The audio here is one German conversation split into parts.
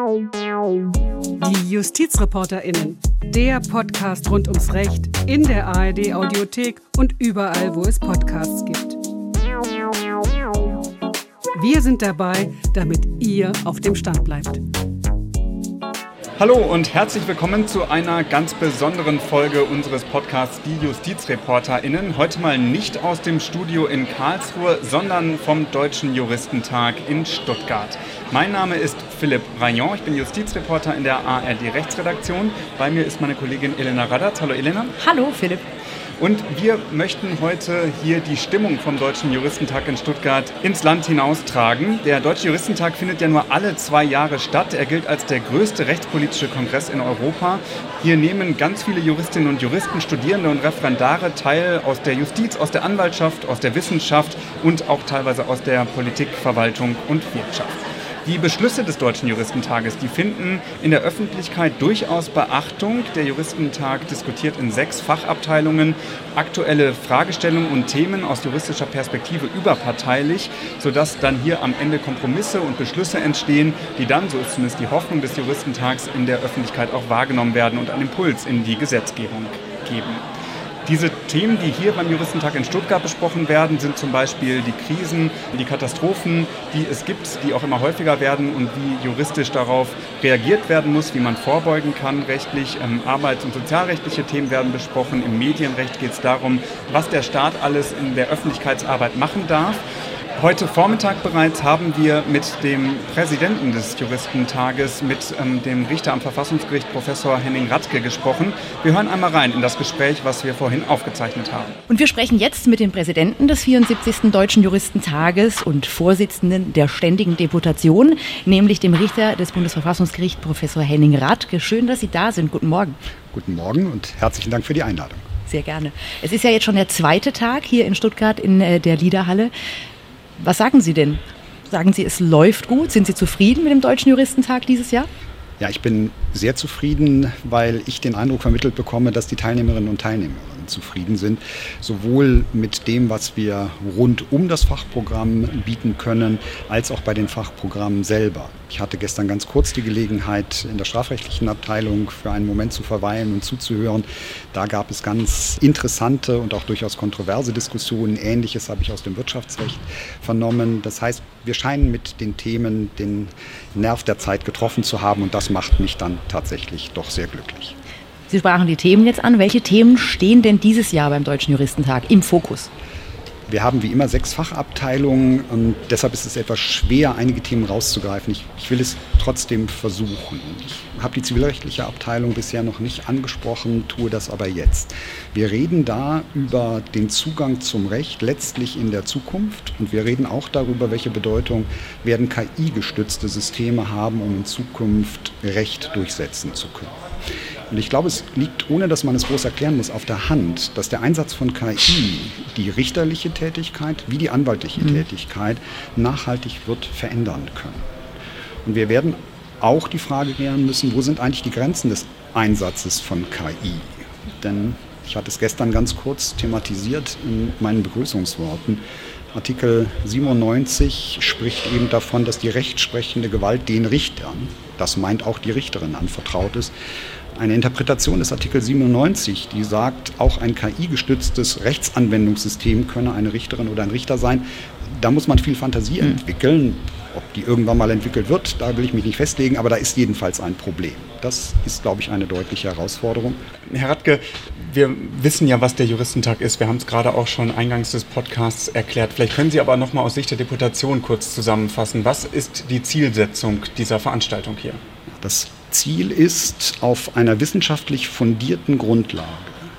Die JustizreporterInnen, der Podcast rund ums Recht in der ARD-Audiothek und überall, wo es Podcasts gibt. Wir sind dabei, damit ihr auf dem Stand bleibt. Hallo und herzlich willkommen zu einer ganz besonderen Folge unseres Podcasts Die JustizreporterInnen. Heute mal nicht aus dem Studio in Karlsruhe, sondern vom Deutschen Juristentag in Stuttgart. Mein Name ist Philipp Rayon, ich bin Justizreporter in der ARD-Rechtsredaktion. Bei mir ist meine Kollegin Elena Radatz. Hallo Elena. Hallo Philipp. Und wir möchten heute hier die Stimmung vom Deutschen Juristentag in Stuttgart ins Land hinaustragen. Der Deutsche Juristentag findet ja nur alle 2 Jahre statt. Er gilt als der größte rechtspolitische Kongress in Europa. Hier nehmen ganz viele Juristinnen und Juristen, Studierende und Referendare teil aus der Justiz, aus der Anwaltschaft, aus der Wissenschaft und auch teilweise aus der Politik, Verwaltung und Wirtschaft. Die Beschlüsse des Deutschen Juristentages, die finden in der Öffentlichkeit durchaus Beachtung. Der Juristentag diskutiert in 6 Fachabteilungen aktuelle Fragestellungen und Themen aus juristischer Perspektive überparteilich, sodass dann hier am Ende Kompromisse und Beschlüsse entstehen, die dann, so ist zumindest die Hoffnung des Juristentags, in der Öffentlichkeit auch wahrgenommen werden und einen Impuls in die Gesetzgebung geben. Diese Themen, die hier beim Juristentag in Stuttgart besprochen werden, sind zum Beispiel die Krisen, die Katastrophen, die es gibt, die auch immer häufiger werden und wie juristisch darauf reagiert werden muss, wie man vorbeugen kann rechtlich. Arbeits- und sozialrechtliche Themen werden besprochen. Im Medienrecht geht es darum, was der Staat alles in der Öffentlichkeitsarbeit machen darf. Heute Vormittag bereits haben wir mit dem Präsidenten des Juristentages, mit dem Richter am Verfassungsgericht, Professor Henning Radke, gesprochen. Wir hören einmal rein in das Gespräch, was wir vorhin aufgezeichnet haben. Und wir sprechen jetzt mit dem Präsidenten des 74. Deutschen Juristentages und Vorsitzenden der Ständigen Deputation, nämlich dem Richter des Bundesverfassungsgerichts, Professor Henning Radke. Schön, dass Sie da sind. Guten Morgen. Guten Morgen und herzlichen Dank für die Einladung. Sehr gerne. Es ist ja jetzt schon der 2. Tag hier in Stuttgart in der Liederhalle. Was sagen Sie denn? Sagen Sie, es läuft gut? Sind Sie zufrieden mit dem Deutschen Juristentag dieses Jahr? Ja, ich bin sehr zufrieden, weil ich den Eindruck vermittelt bekomme, dass die Teilnehmerinnen und Teilnehmer zufrieden sind, sowohl mit dem, was wir rund um das Fachprogramm bieten können, als auch bei den Fachprogrammen selber. Ich hatte gestern ganz kurz die Gelegenheit, in der strafrechtlichen Abteilung für einen Moment zu verweilen und zuzuhören. Da gab es ganz interessante und auch durchaus kontroverse Diskussionen. Ähnliches habe ich aus dem Wirtschaftsrecht vernommen. Das heißt, wir scheinen mit den Themen den Nerv der Zeit getroffen zu haben und das macht mich dann tatsächlich doch sehr glücklich. Sie sprachen die Themen jetzt an. Welche Themen stehen denn dieses Jahr beim Deutschen Juristentag im Fokus? Wir haben wie immer 6 Fachabteilungen und deshalb ist es etwas schwer, einige Themen rauszugreifen. Ich will es trotzdem versuchen. Ich habe die zivilrechtliche Abteilung bisher noch nicht angesprochen, tue das aber jetzt. Wir reden da über den Zugang zum Recht letztlich in der Zukunft und wir reden auch darüber, welche Bedeutung werden KI-gestützte Systeme haben, um in Zukunft Recht durchsetzen zu können. Und ich glaube, es liegt, ohne dass man es groß erklären muss, auf der Hand, dass der Einsatz von KI die richterliche Tätigkeit wie die anwaltliche Tätigkeit nachhaltig wird verändern können. Und wir werden auch die Frage klären müssen, wo sind eigentlich die Grenzen des Einsatzes von KI? Denn ich hatte es gestern ganz kurz thematisiert in meinen Begrüßungsworten. Artikel 97 spricht eben davon, dass die rechtsprechende Gewalt den Richtern, das meint auch die Richterin, anvertraut ist. Eine Interpretation des Artikel 97, die sagt, auch ein KI-gestütztes Rechtsanwendungssystem könne eine Richterin oder ein Richter sein. Da muss man viel Fantasie entwickeln. Ob die irgendwann mal entwickelt wird, da will ich mich nicht festlegen, aber da ist jedenfalls ein Problem. Das ist, glaube ich, eine deutliche Herausforderung. Herr Radke, wir wissen ja, was der Juristentag ist. Wir haben es gerade auch schon eingangs des Podcasts erklärt. Vielleicht können Sie aber noch mal aus Sicht der Deputation kurz zusammenfassen. Was ist die Zielsetzung dieser Veranstaltung hier? Das Ziel ist, auf einer wissenschaftlich fundierten Grundlage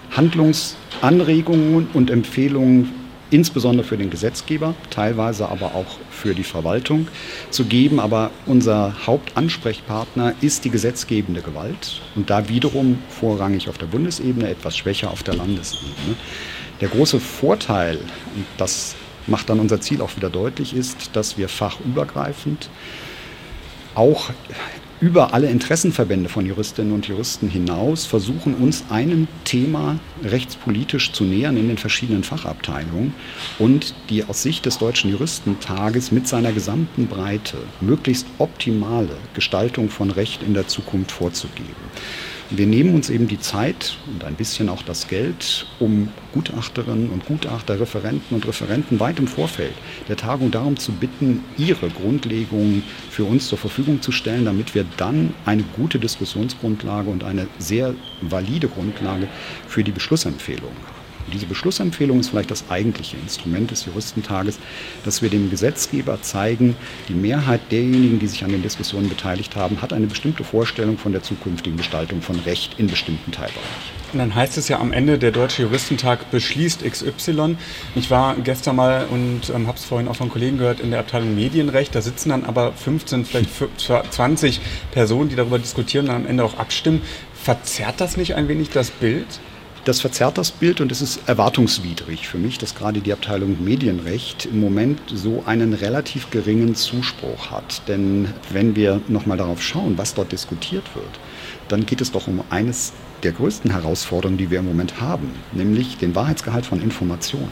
Handlungsanregungen und Empfehlungen, insbesondere für den Gesetzgeber, teilweise aber auch für die Verwaltung, zu geben. Aber unser Hauptansprechpartner ist die gesetzgebende Gewalt und da wiederum vorrangig auf der Bundesebene, etwas schwächer auf der Landesebene. Der große Vorteil, und das macht dann unser Ziel auch wieder deutlich, ist, dass wir fachübergreifend auch über alle Interessenverbände von Juristinnen und Juristen hinaus versuchen, uns einem Thema rechtspolitisch zu nähern in den verschiedenen Fachabteilungen und die aus Sicht des Deutschen Juristentages mit seiner gesamten Breite möglichst optimale Gestaltung von Recht in der Zukunft vorzugeben. Wir nehmen uns eben die Zeit und ein bisschen auch das Geld, um Gutachterinnen und Gutachter, Referenten und Referenten weit im Vorfeld der Tagung darum zu bitten, ihre Grundlegungen für uns zur Verfügung zu stellen, damit wir dann eine gute Diskussionsgrundlage und eine sehr valide Grundlage für die Beschlussempfehlungen haben. Diese Beschlussempfehlung ist vielleicht das eigentliche Instrument des Juristentages, dass wir dem Gesetzgeber zeigen, die Mehrheit derjenigen, die sich an den Diskussionen beteiligt haben, hat eine bestimmte Vorstellung von der zukünftigen Gestaltung von Recht in bestimmten Teilbereichen. Und dann heißt es ja am Ende, der Deutsche Juristentag beschließt XY. Ich war gestern mal und habe es vorhin auch von Kollegen gehört in der Abteilung Medienrecht. Da sitzen dann aber 15, vielleicht 20 Personen, die darüber diskutieren und am Ende auch abstimmen. Verzerrt das nicht ein wenig das Bild? Das verzerrt das Bild und es ist erwartungswidrig für mich, dass gerade die Abteilung Medienrecht im Moment so einen relativ geringen Zuspruch hat. Denn wenn wir nochmal darauf schauen, was dort diskutiert wird, dann geht es doch um eines der größten Herausforderungen, die wir im Moment haben, nämlich den Wahrheitsgehalt von Informationen.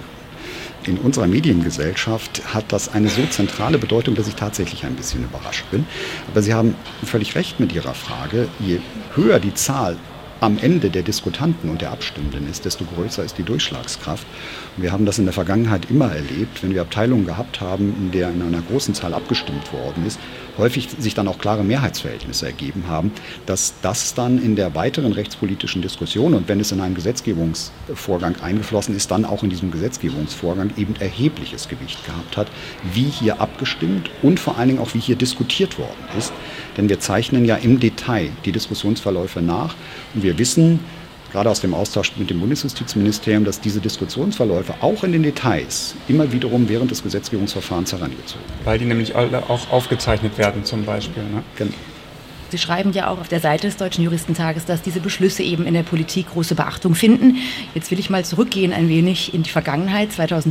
In unserer Mediengesellschaft hat das eine so zentrale Bedeutung, dass ich tatsächlich ein bisschen überrascht bin. Aber Sie haben völlig recht mit Ihrer Frage. Je höher die Zahl am Ende der Diskutanten und der Abstimmenden ist, desto größer ist die Durchschlagskraft. Und wir haben das in der Vergangenheit immer erlebt, wenn wir Abteilungen gehabt haben, in der in einer großen Zahl abgestimmt worden ist, häufig sich dann auch klare Mehrheitsverhältnisse ergeben haben, dass das dann in der weiteren rechtspolitischen Diskussion und wenn es in einen Gesetzgebungsvorgang eingeflossen ist, dann auch in diesem Gesetzgebungsvorgang eben erhebliches Gewicht gehabt hat, wie hier abgestimmt und vor allen Dingen auch wie hier diskutiert worden ist. Denn wir zeichnen ja im Detail die Diskussionsverläufe nach und wir wissen, gerade aus dem Austausch mit dem Bundesjustizministerium, dass diese Diskussionsverläufe auch in den Details immer wiederum während des Gesetzgebungsverfahrens herangezogen werden. Weil die nämlich alle auch aufgezeichnet werden zum Beispiel. Ne? Genau. Sie schreiben ja auch auf der Seite des Deutschen Juristentages, dass diese Beschlüsse eben in der Politik große Beachtung finden. Jetzt will ich mal zurückgehen ein wenig in die Vergangenheit.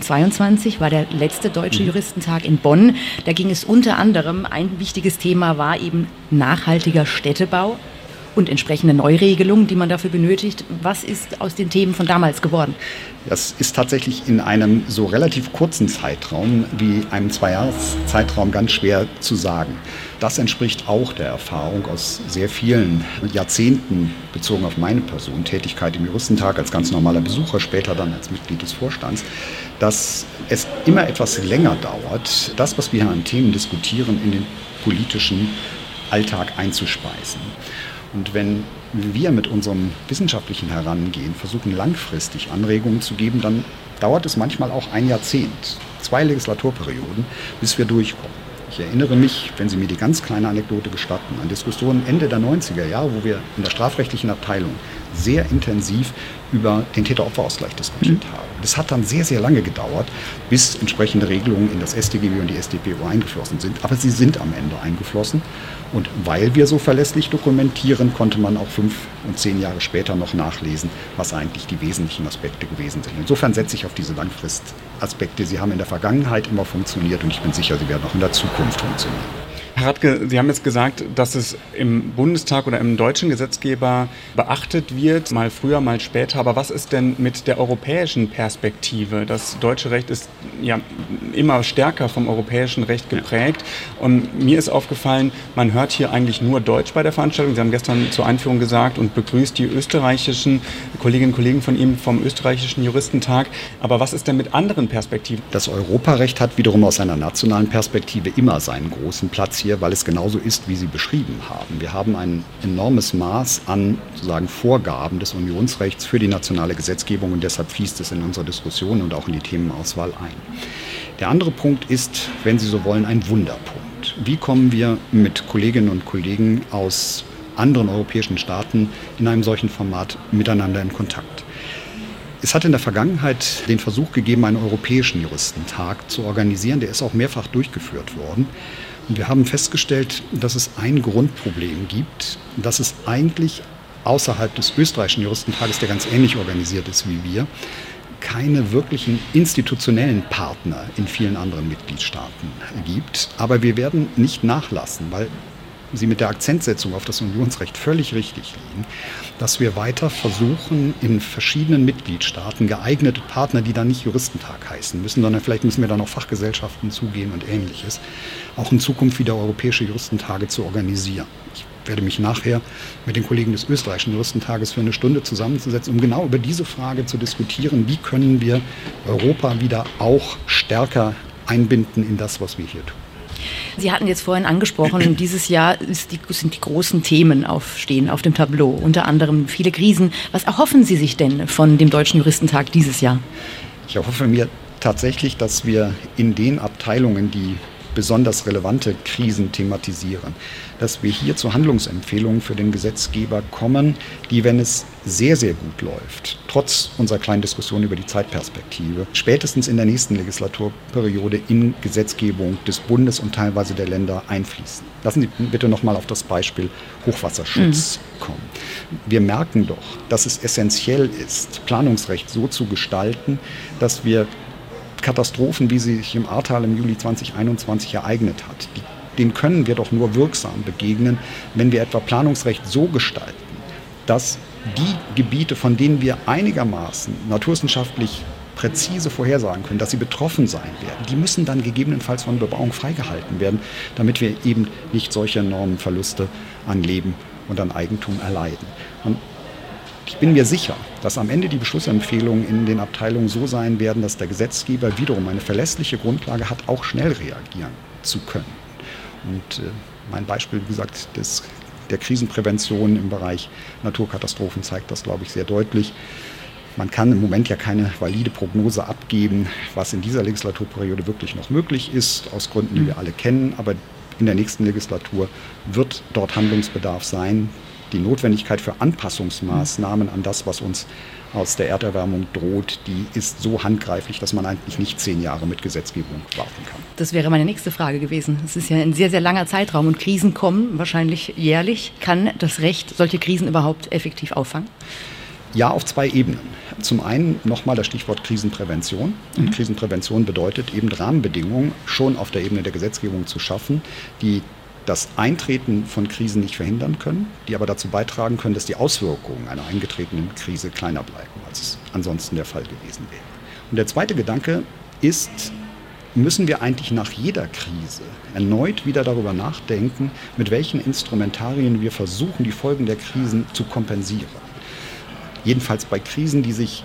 2022 war der letzte Deutsche Juristentag in Bonn. Da ging es unter anderem, ein wichtiges Thema war eben nachhaltiger Städtebau und entsprechende Neuregelungen, die man dafür benötigt. Was ist aus den Themen von damals geworden? Das ist tatsächlich in einem so relativ kurzen Zeitraum wie einem 2-Jahres-Zeitraum ganz schwer zu sagen. Das entspricht auch der Erfahrung aus sehr vielen Jahrzehnten, bezogen auf meine Person, Tätigkeit im Juristentag als ganz normaler Besucher, später dann als Mitglied des Vorstands, dass es immer etwas länger dauert, das, was wir hier an Themen diskutieren, in den politischen Alltag einzuspeisen. Und wenn wir mit unserem wissenschaftlichen Herangehen versuchen, langfristig Anregungen zu geben, dann dauert es manchmal auch ein Jahrzehnt, 2 Legislaturperioden, bis wir durchkommen. Ich erinnere mich, wenn Sie mir die ganz kleine Anekdote gestatten, an Diskussionen Ende der 90er Jahre, wo wir in der strafrechtlichen Abteilung sehr intensiv über den Täter-Opfer-Ausgleich diskutiert haben. Das hat dann sehr, sehr lange gedauert, bis entsprechende Regelungen in das StGB und die StPO eingeflossen sind. Aber sie sind am Ende eingeflossen. Und weil wir so verlässlich dokumentieren, konnte man auch 5 und 10 Jahre später noch nachlesen, was eigentlich die wesentlichen Aspekte gewesen sind. Insofern setze ich auf diese Langfristaspekte. Sie haben in der Vergangenheit immer funktioniert und ich bin sicher, sie werden auch in der Zukunft funktionieren. Herr Radke, Sie haben jetzt gesagt, dass es im Bundestag oder im deutschen Gesetzgeber beachtet wird, mal früher, mal später. Aber was ist denn mit der europäischen Perspektive? Das deutsche Recht ist ja immer stärker vom europäischen Recht geprägt. Und mir ist aufgefallen, man hört hier eigentlich nur Deutsch bei der Veranstaltung. Sie haben gestern zur Einführung gesagt und begrüßt die österreichischen Kolleginnen und Kollegen von ihm vom österreichischen Juristentag. Aber was ist denn mit anderen Perspektiven? Das Europarecht hat wiederum aus einer nationalen Perspektive immer seinen großen Platz hier, weil es genauso ist, wie Sie beschrieben haben. Wir haben ein enormes Maß an sozusagen Vorgaben des Unionsrechts für die nationale Gesetzgebung und deshalb fließt es in unsere Diskussion und auch in die Themenauswahl ein. Der andere Punkt ist, wenn Sie so wollen, ein Wunderpunkt. Wie kommen wir mit Kolleginnen und Kollegen aus anderen europäischen Staaten in einem solchen Format miteinander in Kontakt? Es hat in der Vergangenheit den Versuch gegeben, einen europäischen Juristentag zu organisieren. Der ist auch mehrfach durchgeführt worden. Und wir haben festgestellt, dass es ein Grundproblem gibt, dass es eigentlich außerhalb des österreichischen Juristentages, der ganz ähnlich organisiert ist wie wir, keine wirklichen institutionellen Partner in vielen anderen Mitgliedstaaten gibt. Aber wir werden nicht nachlassen, weil Sie mit der Akzentsetzung auf das Unionsrecht völlig richtig liegen, dass wir weiter versuchen, in verschiedenen Mitgliedstaaten geeignete Partner, die dann nicht Juristentag heißen müssen, sondern vielleicht müssen wir dann auf Fachgesellschaften zugehen und Ähnliches, auch in Zukunft wieder europäische Juristentage zu organisieren. Ich werde mich nachher mit den Kollegen des österreichischen Juristentages für eine Stunde zusammenzusetzen, um genau über diese Frage zu diskutieren, wie können wir Europa wieder auch stärker einbinden in das, was wir hier tun. Sie hatten jetzt vorhin angesprochen, dieses Jahr sind die großen Themen stehen auf dem Tableau, unter anderem viele Krisen. Was erhoffen Sie sich denn von dem Deutschen Juristentag dieses Jahr? Ich erhoffe mir tatsächlich, dass wir in den Abteilungen, die besonders relevante Krisen thematisieren, dass wir hier zu Handlungsempfehlungen für den Gesetzgeber kommen, die, wenn es sehr, sehr gut läuft, trotz unserer kleinen Diskussion über die Zeitperspektive, spätestens in der nächsten Legislaturperiode in Gesetzgebung des Bundes und teilweise der Länder einfließen. Lassen Sie bitte noch mal auf das Beispiel Hochwasserschutz kommen. Wir merken doch, dass es essentiell ist, Planungsrecht so zu gestalten, dass wir Katastrophen, wie sie sich im Ahrtal im Juli 2021 ereignet hat, denen können wir doch nur wirksam begegnen, wenn wir etwa Planungsrecht so gestalten, dass die Gebiete, von denen wir einigermaßen naturwissenschaftlich präzise vorhersagen können, dass sie betroffen sein werden, die müssen dann gegebenenfalls von Bebauung freigehalten werden, damit wir eben nicht solche enormen Verluste an Leben und an Eigentum erleiden. Und ich bin mir sicher, dass am Ende die Beschlussempfehlungen in den Abteilungen so sein werden, dass der Gesetzgeber wiederum eine verlässliche Grundlage hat, auch schnell reagieren zu können. Und mein Beispiel, wie gesagt, der Krisenprävention im Bereich Naturkatastrophen zeigt das, glaube ich, sehr deutlich. Man kann im Moment ja keine valide Prognose abgeben, was in dieser Legislaturperiode wirklich noch möglich ist, aus Gründen, die wir alle kennen. Aber in der nächsten Legislatur wird dort Handlungsbedarf sein. Die Notwendigkeit für Anpassungsmaßnahmen an das, was uns aus der Erderwärmung droht, die ist so handgreiflich, dass man eigentlich nicht 10 Jahre mit Gesetzgebung warten kann. Das wäre meine nächste Frage gewesen. Es ist ja ein sehr, sehr langer Zeitraum und Krisen kommen wahrscheinlich jährlich. Kann das Recht solche Krisen überhaupt effektiv auffangen? Ja, auf 2 Ebenen. Zum einen nochmal das Stichwort Krisenprävention. Und Krisenprävention bedeutet eben Rahmenbedingungen schon auf der Ebene der Gesetzgebung zu schaffen, die das Eintreten von Krisen nicht verhindern können, die aber dazu beitragen können, dass die Auswirkungen einer eingetretenen Krise kleiner bleiben, als es ansonsten der Fall gewesen wäre. Und der zweite Gedanke ist, müssen wir eigentlich nach jeder Krise erneut wieder darüber nachdenken, mit welchen Instrumentarien wir versuchen, die Folgen der Krisen zu kompensieren. Jedenfalls bei Krisen, die sich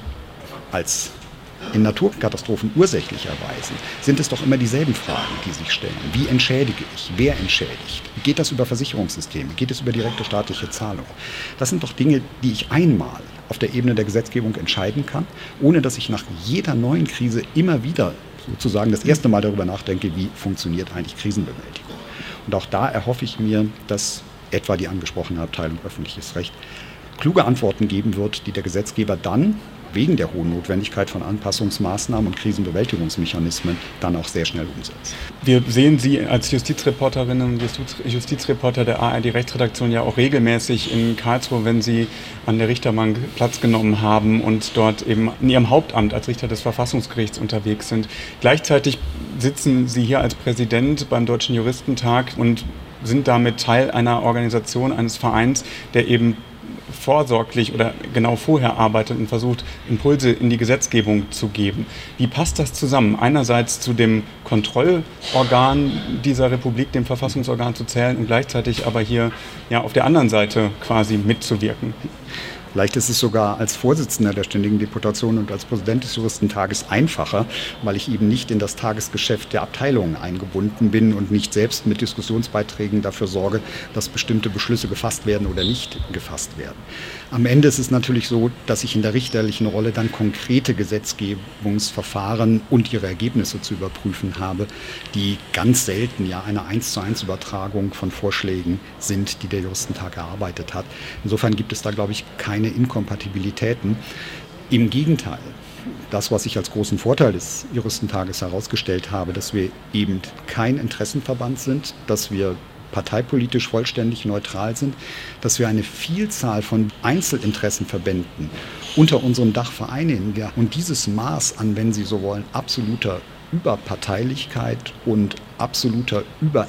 als in Naturkatastrophen ursächlich erweisen, sind es doch immer dieselben Fragen, die sich stellen. Wie entschädige ich? Wer entschädigt? Geht das über Versicherungssysteme? Geht es über direkte staatliche Zahlungen? Das sind doch Dinge, die ich einmal auf der Ebene der Gesetzgebung entscheiden kann, ohne dass ich nach jeder neuen Krise immer wieder sozusagen das erste Mal darüber nachdenke, wie funktioniert eigentlich Krisenbewältigung. Und auch da erhoffe ich mir, dass etwa die angesprochene Abteilung öffentliches Recht kluge Antworten geben wird, die der Gesetzgeber dann wegen der hohen Notwendigkeit von Anpassungsmaßnahmen und Krisenbewältigungsmechanismen dann auch sehr schnell umsetzt. Wir sehen Sie als Justizreporterinnen und Justizreporter der ARD-Rechtsredaktion ja auch regelmäßig in Karlsruhe, wenn Sie an der Richterbank Platz genommen haben und dort eben in Ihrem Hauptamt als Richter des Verfassungsgerichts unterwegs sind. Gleichzeitig sitzen Sie hier als Präsident beim Deutschen Juristentag und sind damit Teil einer Organisation, eines Vereins, der eben vorsorglich oder genau vorher arbeitet und versucht, Impulse in die Gesetzgebung zu geben. Wie passt das zusammen? Einerseits zu dem Kontrollorgan dieser Republik, dem Verfassungsorgan zu zählen und gleichzeitig aber hier ja auf der anderen Seite quasi mitzuwirken. Vielleicht ist es sogar als Vorsitzender der Ständigen Deputation und als Präsident des Juristentages einfacher, weil ich eben nicht in das Tagesgeschäft der Abteilungen eingebunden bin und nicht selbst mit Diskussionsbeiträgen dafür sorge, dass bestimmte Beschlüsse gefasst werden oder nicht gefasst werden. Am Ende ist es natürlich so, dass ich in der richterlichen Rolle dann konkrete Gesetzgebungsverfahren und ihre Ergebnisse zu überprüfen habe, die ganz selten ja eine 1:1 Übertragung von Vorschlägen sind, die der Juristentag erarbeitet hat. Insofern gibt es da, glaube ich, keine Inkompatibilitäten. Im Gegenteil, das, was ich als großen Vorteil des Juristentages herausgestellt habe, dass wir eben kein Interessenverband sind, dass wir parteipolitisch vollständig neutral sind, dass wir eine Vielzahl von Einzelinteressenverbänden unter unserem Dach vereinigen und dieses Maß an, wenn Sie so wollen, absoluter Überparteilichkeit und absoluter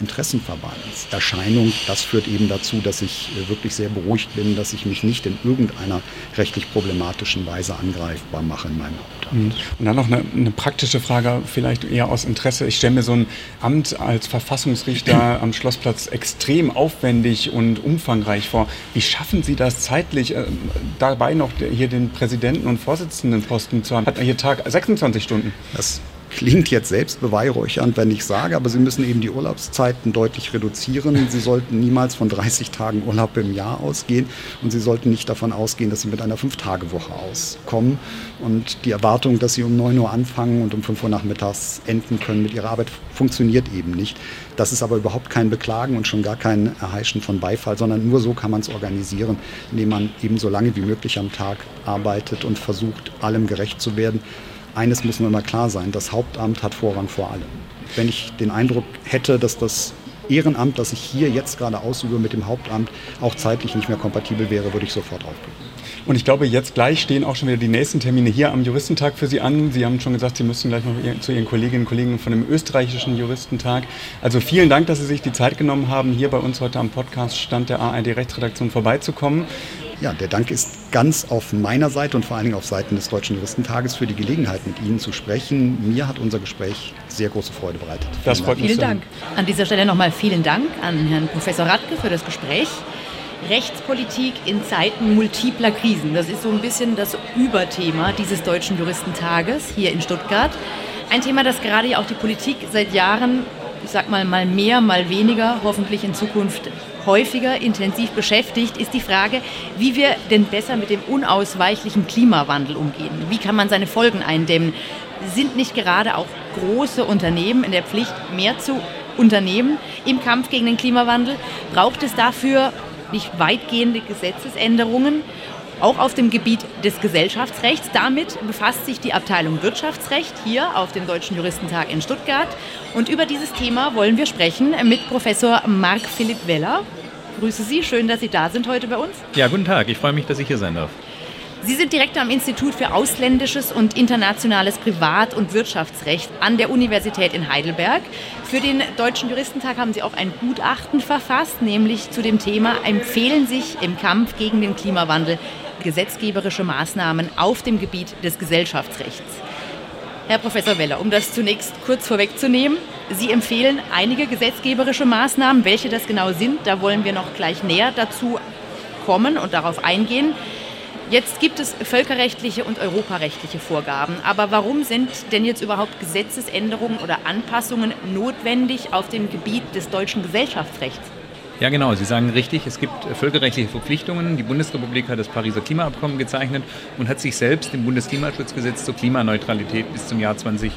Überinteressenverbandserscheinung, das führt eben dazu, dass ich wirklich sehr beruhigt bin, dass ich mich nicht in irgendeiner rechtlich problematischen Weise angreifbar mache in meinem Hauptamt. Und dann noch eine praktische Frage, vielleicht eher aus Interesse. Ich stelle mir so ein Amt als Verfassungsrichter am Schlossplatz extrem aufwendig und umfangreich vor. Wie schaffen Sie das zeitlich, dabei noch hier den Präsidenten und Vorsitzendenposten zu haben? Hat man hier Tag 26 Stunden? Das klingt jetzt selbstbeweihräuchernd, wenn ich sage, aber Sie müssen eben die Urlaubszeiten deutlich reduzieren. Sie sollten niemals von 30 Tagen Urlaub im Jahr ausgehen und Sie sollten nicht davon ausgehen, dass Sie mit einer 5-Tage-Woche auskommen. Und die Erwartung, dass Sie um 9 Uhr anfangen und um 5 Uhr nachmittags enden können mit Ihrer Arbeit, funktioniert eben nicht. Das ist aber überhaupt kein Beklagen und schon gar kein Erheischen von Beifall, sondern nur so kann man es organisieren, indem man eben so lange wie möglich am Tag arbeitet und versucht, allem gerecht zu werden. Eines muss nur immer klar sein, das Hauptamt hat Vorrang vor allem. Wenn ich den Eindruck hätte, dass das Ehrenamt, das ich hier jetzt gerade ausübe mit dem Hauptamt, auch zeitlich nicht mehr kompatibel wäre, würde ich sofort aufgeben. Und ich glaube, jetzt gleich stehen auch schon wieder die nächsten Termine hier am Juristentag für Sie an. Sie haben schon gesagt, Sie müssen gleich noch zu Ihren Kolleginnen und Kollegen von dem österreichischen Juristentag. Also vielen Dank, dass Sie sich die Zeit genommen haben, hier bei uns heute am Podcast-Stand der ARD-Rechtsredaktion vorbeizukommen. Ja, der Dank ist ganz auf meiner Seite und vor allen Dingen auf Seiten des Deutschen Juristentages für die Gelegenheit, mit Ihnen zu sprechen. Mir hat unser Gespräch sehr große Freude bereitet. Das freut mich. Vielen Dank. An dieser Stelle nochmal vielen Dank an Herrn Professor Radke für das Gespräch. Rechtspolitik in Zeiten multipler Krisen. Das ist so ein bisschen das Überthema dieses Deutschen Juristentages hier in Stuttgart. Ein Thema, das gerade ja auch die Politik seit Jahren, ich sag mal mehr, mal weniger, hoffentlich in Zukunft häufiger intensiv beschäftigt, ist die Frage, wie wir denn besser mit dem unausweichlichen Klimawandel umgehen. Wie kann man seine Folgen eindämmen? Sind nicht gerade auch große Unternehmen in der Pflicht, mehr zu unternehmen im Kampf gegen den Klimawandel? Braucht es dafür nicht weitgehende Gesetzesänderungen, auch auf dem Gebiet des Gesellschaftsrechts? Damit befasst sich die Abteilung Wirtschaftsrecht hier auf dem Deutschen Juristentag in Stuttgart. Und über dieses Thema wollen wir sprechen mit Professor Marc-Philipp Weller. Grüße Sie, schön, dass Sie da sind heute bei uns. Ja, guten Tag, ich freue mich, dass ich hier sein darf. Sie sind Direktor am Institut für ausländisches und internationales Privat- und Wirtschaftsrecht an der Universität in Heidelberg. Für den Deutschen Juristentag haben Sie auch ein Gutachten verfasst, nämlich zu dem Thema: Empfehlen sich im Kampf gegen den Klimawandel gesetzgeberische Maßnahmen auf dem Gebiet des Gesellschaftsrechts. Herr Professor Weller, um das zunächst kurz vorwegzunehmen, Sie empfehlen einige gesetzgeberische Maßnahmen. Welche das genau sind, da wollen wir noch gleich näher dazu kommen und darauf eingehen. Jetzt gibt es völkerrechtliche und europarechtliche Vorgaben. Aber warum sind denn jetzt überhaupt Gesetzesänderungen oder Anpassungen notwendig auf dem Gebiet des deutschen Gesellschaftsrechts? Ja, genau. Sie sagen richtig, es gibt völkerrechtliche Verpflichtungen. Die Bundesrepublik hat das Pariser Klimaabkommen gezeichnet und hat sich selbst im Bundesklimaschutzgesetz zur Klimaneutralität bis zum Jahr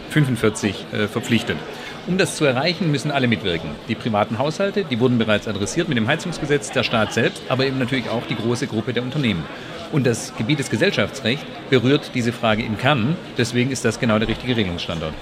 2045 verpflichtet. Um das zu erreichen, müssen alle mitwirken. Die privaten Haushalte, die wurden bereits adressiert mit dem Heizungsgesetz, der Staat selbst, aber eben natürlich auch die große Gruppe der Unternehmen. Und das Gebiet des Gesellschaftsrechts berührt diese Frage im Kern. Deswegen ist das genau der richtige Regelungsstandort.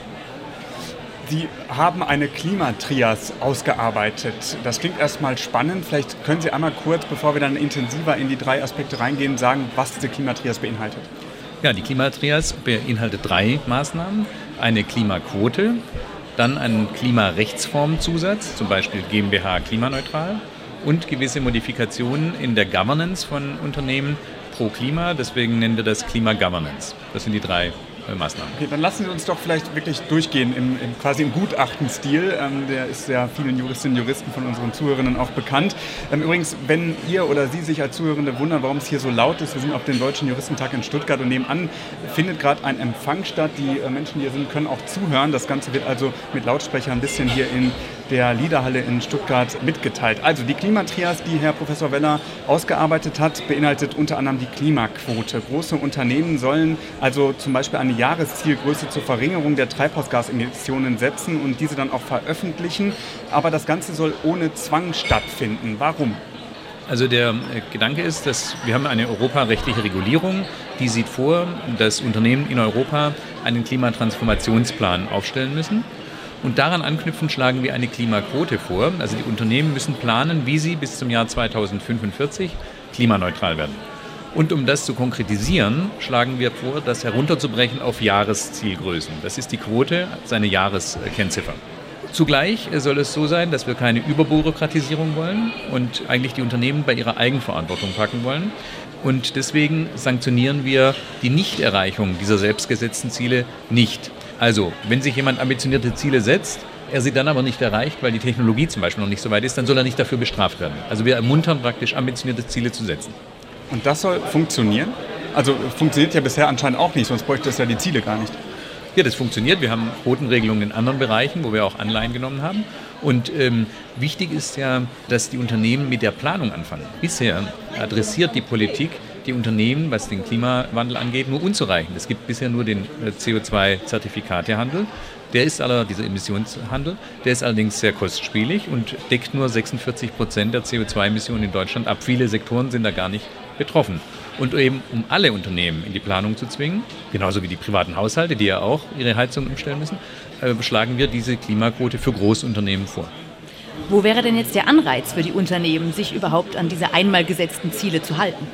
Sie haben eine Klimatrias ausgearbeitet. Das klingt erstmal spannend. Vielleicht können Sie einmal kurz, bevor wir dann intensiver in die 3 Aspekte reingehen, sagen, was diese Klimatrias beinhaltet. Ja, die Klimatrias beinhaltet 3 Maßnahmen. Eine Klimaquote, dann einen Klimarechtsformzusatz, zum Beispiel GmbH klimaneutral, und gewisse Modifikationen in der Governance von Unternehmen pro Klima. Deswegen nennen wir das Klimagovernance. Das sind die 3 Maßnahmen. Okay, dann lassen Sie uns doch vielleicht wirklich durchgehen, quasi im Gutachtenstil. Der ist sehr vielen Juristinnen und Juristen von unseren Zuhörerinnen auch bekannt. Übrigens, wenn ihr oder Sie sich als Zuhörende wundern, warum es hier so laut ist, wir sind auf dem Deutschen Juristentag in Stuttgart und nebenan findet gerade ein Empfang statt. Die Menschen, die hier sind, können auch zuhören. Das Ganze wird also mit Lautsprechern ein bisschen hier in der Liederhalle in Stuttgart mitgeteilt. Also die Klimatrias, die Herr Professor Weller ausgearbeitet hat, beinhaltet unter anderem die Klimaquote. Große Unternehmen sollen also zum Beispiel eine Jahreszielgröße zur Verringerung der Treibhausgasemissionen setzen und diese dann auch veröffentlichen. Aber das Ganze soll ohne Zwang stattfinden. Warum? Also der Gedanke ist, dass wir haben eine europarechtliche Regulierung, die sieht vor, dass Unternehmen in Europa einen Klimatransformationsplan aufstellen müssen. Und daran anknüpfend schlagen wir eine Klimaquote vor. Also die Unternehmen müssen planen, wie sie bis zum Jahr 2045 klimaneutral werden. Und um das zu konkretisieren, schlagen wir vor, das herunterzubrechen auf Jahreszielgrößen. Das ist die Quote, seine Jahreskennziffer. Zugleich soll es so sein, dass wir keine Überbürokratisierung wollen und eigentlich die Unternehmen bei ihrer Eigenverantwortung packen wollen. Und deswegen sanktionieren wir die Nichterreichung dieser selbstgesetzten Ziele nicht. Also, wenn sich jemand ambitionierte Ziele setzt, er sie dann aber nicht erreicht, weil die Technologie zum Beispiel noch nicht so weit ist, dann soll er nicht dafür bestraft werden. Also wir ermuntern praktisch, ambitionierte Ziele zu setzen. Und das soll funktionieren? Also funktioniert ja bisher anscheinend auch nicht, sonst bräuchte es ja die Ziele gar nicht. Ja, das funktioniert. Wir haben Quotenregelungen in anderen Bereichen, wo wir auch Anleihen genommen haben. Und wichtig ist ja, dass die Unternehmen mit der Planung anfangen. Bisher adressiert die Politik die Unternehmen, was den Klimawandel angeht, nur unzureichend. Es gibt bisher nur den CO2-Zertifikatehandel. Dieser Emissionshandel, der ist allerdings sehr kostspielig und deckt nur 46% der CO2-Emissionen in Deutschland ab. Viele Sektoren sind da gar nicht betroffen. Und eben, um alle Unternehmen in die Planung zu zwingen, genauso wie die privaten Haushalte, die ja auch ihre Heizung umstellen müssen, schlagen wir diese Klimaquote für Großunternehmen vor. Wo wäre denn jetzt der Anreiz für die Unternehmen, sich überhaupt an diese einmal gesetzten Ziele zu halten?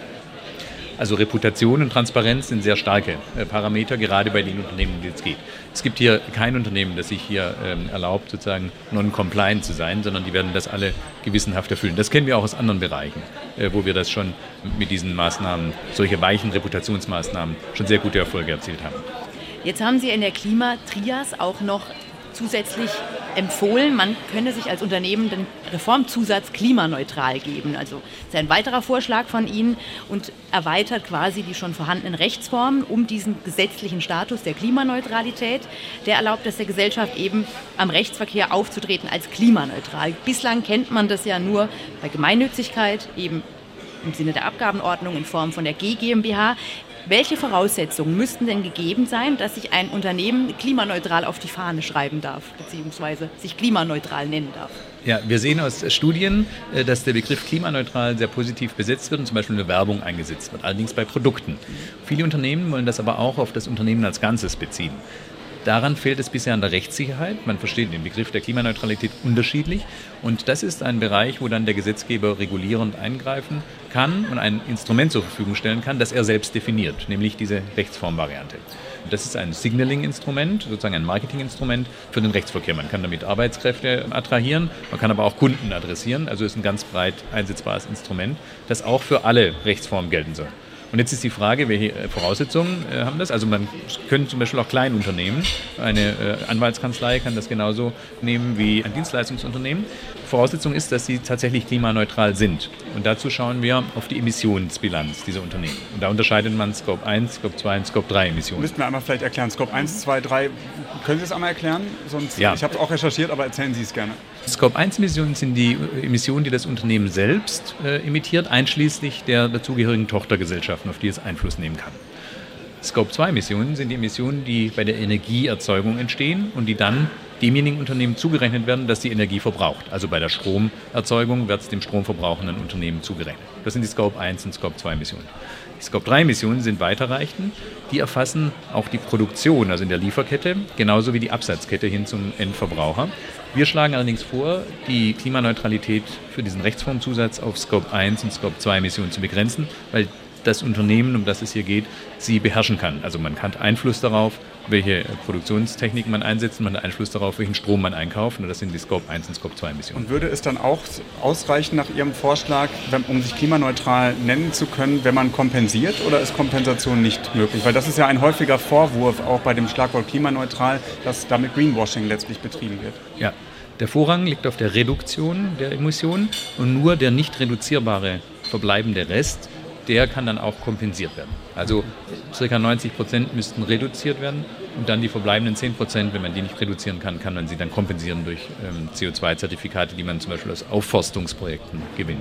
Also Reputation und Transparenz sind sehr starke Parameter, gerade bei den Unternehmen, um die es geht. Es gibt hier kein Unternehmen, das sich hier erlaubt, sozusagen non-compliant zu sein, sondern die werden das alle gewissenhaft erfüllen. Das kennen wir auch aus anderen Bereichen, wo wir das schon mit diesen Maßnahmen, solche weichen Reputationsmaßnahmen, schon sehr gute Erfolge erzielt haben. Jetzt haben Sie in der Klimatrias auch noch zusätzlich empfohlen, man könne sich als Unternehmen den Reformzusatz klimaneutral geben. Also das ist ein weiterer Vorschlag von Ihnen und erweitert quasi die schon vorhandenen Rechtsformen um diesen gesetzlichen Status der Klimaneutralität. Der erlaubt es der Gesellschaft eben am Rechtsverkehr aufzutreten als klimaneutral. Bislang kennt man das ja nur bei Gemeinnützigkeit, eben im Sinne der Abgabenordnung in Form von der G GmbH. Welche Voraussetzungen müssten denn gegeben sein, dass sich ein Unternehmen klimaneutral auf die Fahne schreiben darf, beziehungsweise sich klimaneutral nennen darf? Ja, wir sehen aus Studien, dass der Begriff klimaneutral sehr positiv besetzt wird und zum Beispiel in der Werbung eingesetzt wird, allerdings bei Produkten. Viele Unternehmen wollen das aber auch auf das Unternehmen als Ganzes beziehen. Daran fehlt es bisher an der Rechtssicherheit. Man versteht den Begriff der Klimaneutralität unterschiedlich. Und das ist ein Bereich, wo dann der Gesetzgeber regulierend eingreifen kann und ein Instrument zur Verfügung stellen kann, das er selbst definiert, nämlich diese Rechtsformvariante. Das ist ein Signaling-Instrument, sozusagen ein Marketing-Instrument für den Rechtsverkehr. Man kann damit Arbeitskräfte attrahieren, man kann aber auch Kunden adressieren. Also ist ein ganz breit einsetzbares Instrument, das auch für alle Rechtsformen gelten soll. Und jetzt ist die Frage, welche Voraussetzungen haben das? Also man können zum Beispiel auch Kleinunternehmen, eine Anwaltskanzlei kann das genauso nehmen wie ein Dienstleistungsunternehmen. Voraussetzung ist, dass sie tatsächlich klimaneutral sind. Und dazu schauen wir auf die Emissionsbilanz dieser Unternehmen. Und da unterscheidet man Scope 1, Scope 2 und Scope 3 Emissionen. Müssten wir einmal vielleicht erklären, Scope 1, 2, 3, können Sie es einmal erklären? Sonst, ja. Ich habe es auch recherchiert, aber erzählen Sie es gerne. Scope 1 Emissionen sind die Emissionen, die das Unternehmen selbst emittiert, einschließlich der dazugehörigen Tochtergesellschaften, auf die es Einfluss nehmen kann. Scope 2 Emissionen sind die Emissionen, die bei der Energieerzeugung entstehen und die dann demjenigen Unternehmen zugerechnet werden, das die Energie verbraucht. Also bei der Stromerzeugung wird es dem stromverbrauchenden Unternehmen zugerechnet. Das sind die Scope 1 und Scope 2 Emissionen. Die Scope 3 Emissionen sind weiterreichend. Die erfassen auch die Produktion, also in der Lieferkette, genauso wie die Absatzkette hin zum Endverbraucher. Wir schlagen allerdings vor, die Klimaneutralität für diesen Rechtsformzusatz auf Scope 1 und Scope 2 Emissionen zu begrenzen, weil das Unternehmen, um das es hier geht, sie beherrschen kann. Also man hat Einfluss darauf, welche Produktionstechniken man einsetzt, man hat Einfluss darauf, welchen Strom man einkauft. Und das sind die Scope 1 und Scope 2 Emissionen. Und würde es dann auch ausreichen nach Ihrem Vorschlag, um sich klimaneutral nennen zu können, wenn man kompensiert, oder ist Kompensation nicht möglich? Weil das ist ja ein häufiger Vorwurf, auch bei dem Schlagwort klimaneutral, dass damit Greenwashing letztlich betrieben wird. Ja, der Vorrang liegt auf der Reduktion der Emissionen und nur der nicht reduzierbare verbleibende Rest, der kann dann auch kompensiert werden. Also ca. 90% müssten reduziert werden und dann die verbleibenden 10%, wenn man die nicht reduzieren kann, kann man sie dann kompensieren durch CO2-Zertifikate, die man zum Beispiel aus Aufforstungsprojekten gewinnt.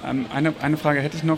Eine Frage hätte ich noch.